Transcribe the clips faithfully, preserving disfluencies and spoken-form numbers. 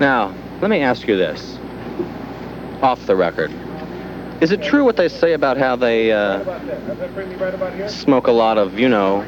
Now, let me ask you this, off the record. Is it true what they say about how they uh, smoke a lot of, you know...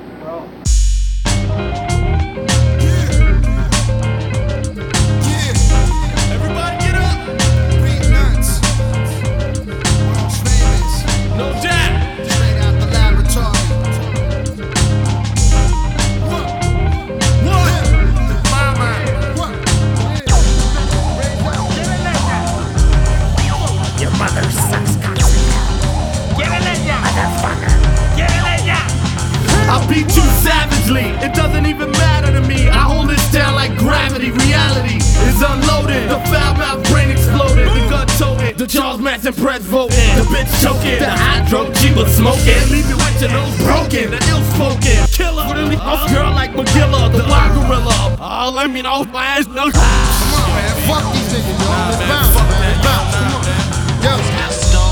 I beat you savagely, it doesn't even matter to me. I hold this down like gravity. Reality is unloaded, the foul mouth brain exploded, the gun toted, the Charles Manson press voting, the bitch choking, the hydro G was smoking, leave you with your nose broken, the ill spoken killer, really off girl like McGilla, the wild gorilla. Oh, let me know my ass no. Come on, man, fuck these niggas, yo. Let's bounce, man, bounce, come on. Yo.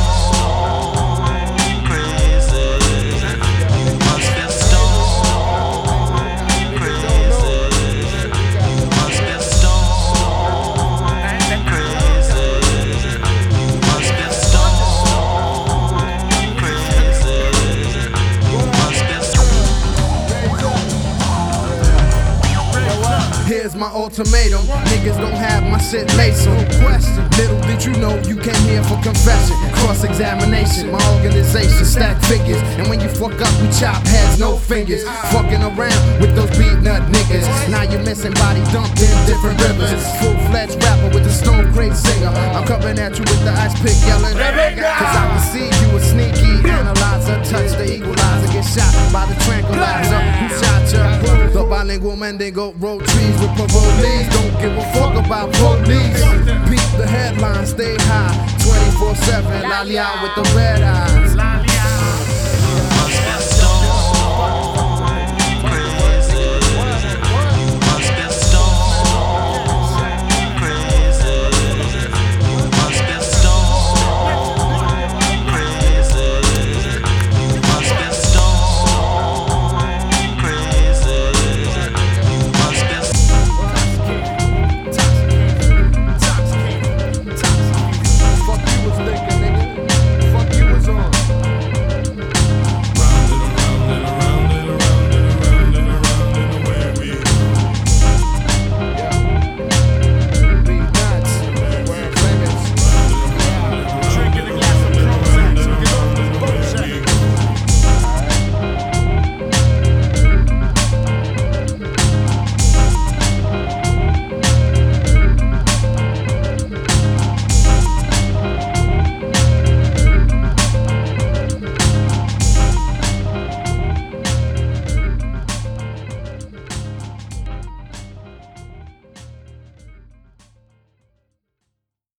Here's my ultimatum, niggas don't have my shit lace on. Question, little did you know you came here for confession. Cross-examination, my organization stack figures. And when you fuck up, we chop heads, no fingers. Fucking around with those beat nut niggas. Now you're missing body dumped in different rivers. Full-fledged rapper with a stone great singer. I'm coming at you with the ice pick yelling, cause I can see you a sneaky analyzer. Touch the equalizer, get shot by the tranquilizer. Who shot ya? The bilingual Mendigo road trees with parolees. Don't give a fuck about police. Beat the headlines, stay high twenty-four seven. Lolly out with the red eyes.